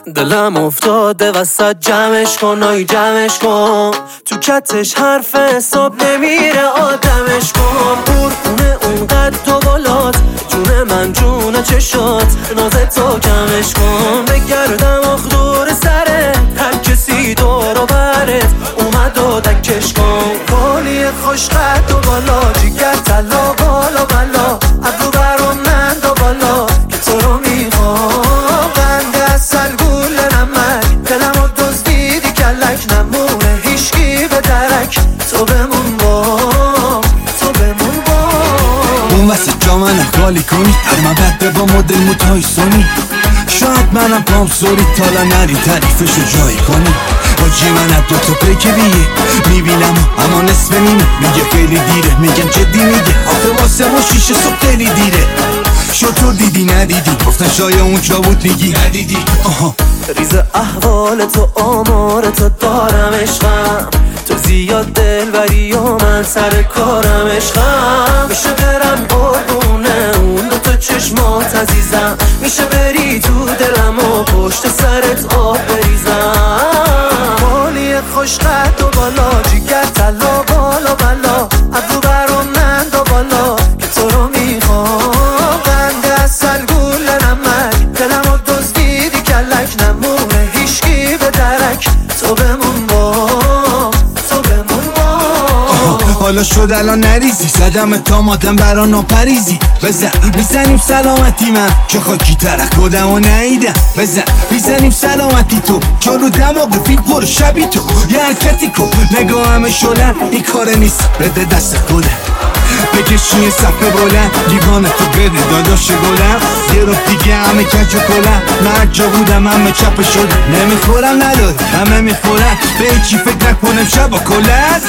دلم افتاده وسط جمعش کن آی جمعش کن، تو کتش حرف حساب نمیره آدمش کن. قربونه اونقدر تو بالات، جون من جون چشات، ناز تو کمش کن. بگردم آخ دور سرت، هر کسی دور و برت اومد و دکش کن. بالی خوش قد و بالا، جیگر تلا بالا بالا، ابرو برام من دو بالا که تو رو میخوام. بنده اصل گول نمک، دلم رو دزدیدی کلک، نمونه هیشگی به درک. تو بمون با، تو بمون با. اون وسط جا منم خالی کنی، هر من بده با مدل موتای سونی. شاید منم پام سوری تالا نری تعریفشو جایی کنی. باجی من از دوتا پیک دیگه میبینم اما نصف نیمه، میگه خیلی دیره، میگم جدی میگه آخه واسه ما 6 صبح خیلی دیره. شطور دیدی ندیدی، گفتن شاید اونجا بود میگی ندیدی. ریز احوال تو آمار تو دارم عشقم، تو زیاد دلبری و من سر کارم عشقم. میشه برم قربونه اون دوتا چشمات عزیزم، میشه بری تو دلم و پشت سرت آب بریزم. بالی خوش قد و بالا، جیگر تلا بالا بالا، ابرو برام من دو بالا که تو رو میخوام. بنده اصل گول نمک، دلم رو دزدیدی کلک، نمونه هیشگی به درک. تو بمون با، تو بمون با. حالا شد الان نریزی، زدم تا مادم برا ناپریزی. بزن میزنیم سلامتی من که خاکی ترک کدم و نهیدم. بزن میزنیم سلامتی تو که رو دماغ فیل پر شبی تو. یه حرکتی کن نگاه همه شدن، این کاره نیست بده دست خودم. بکشی صفحه بلند، دیوانه تو بده داداش گلم. یه رو دیگه همه کج و کلم، من جا بودم همه چپ شده. نمیخورم نداری همه میخورن، به چی فکر نکنم شب کلت.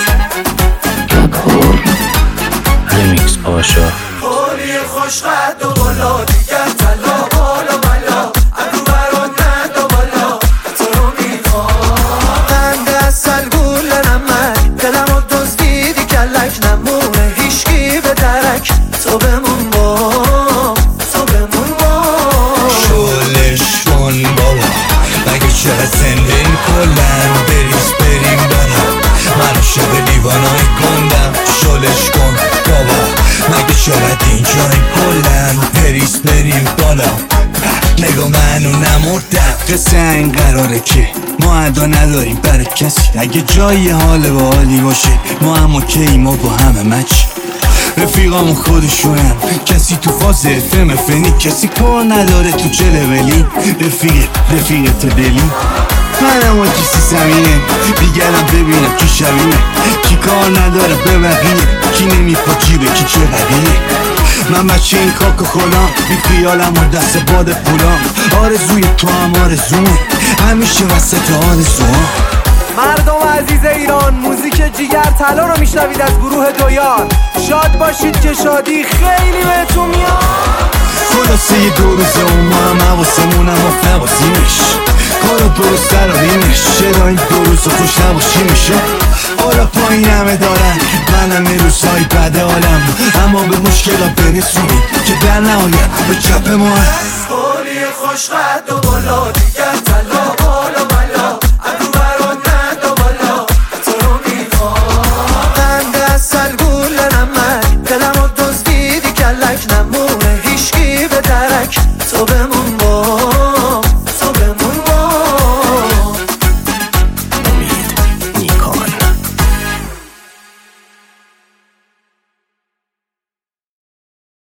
رمیکس پاشا. بالی خوش قد و بالا، دیگر تلا بالا بالا، ابرو برام من دو بالا تو رو میخوام. بنده اصل گول نمک، دلم رو دزدیدی کلک، نمونه هیشگی به درک. تو بمون با، تو بمون با. شلش کن بابا، مگه چرا زنده کلن، بریز بریم برم. منو شده دیوانای گندم، شلش کن بابا، مگه چرا اینجای کلن، بریز بریم بالا. نگاه منو نمردم، قصه این قراره که ما ادا نداریم برای کسی. اگه جای حال با حالی باشه ما هم اوکی، ما با همه مچ. رفیقامون خودشونن، کسی تو فاز فم فنی، کسی کار نداره تو چله ولی. رفیقت دلی منم و کسی زمینه، دیگرم ببینم کی شبیه، کی کار نداره به بقیه، کی نمیپا جیبه کی چه قدیه. من بچه این کاک و خلام، بی خیالم و دست باد پولام. آرزوی تو هم آرزومه، همیشه وسط آرزوام. مردم عزیز ایران، موزیک جیگر طلا رو میشنوید از گروه دویار. شاد باشید که شادی خیلی بهتون میاد. خلاصه یه دو روزه و ما هم حواسمونم و نوازیمش، کارو درست داراییمش. چرا این دو روز خوش نباشیمش؟ آرا پایین همه دارن، منم این روزهای بد عالم، اما به مشکلات برسونید که در نهایت به چپ ما هست. بالی خوش قد و بالا، دیگر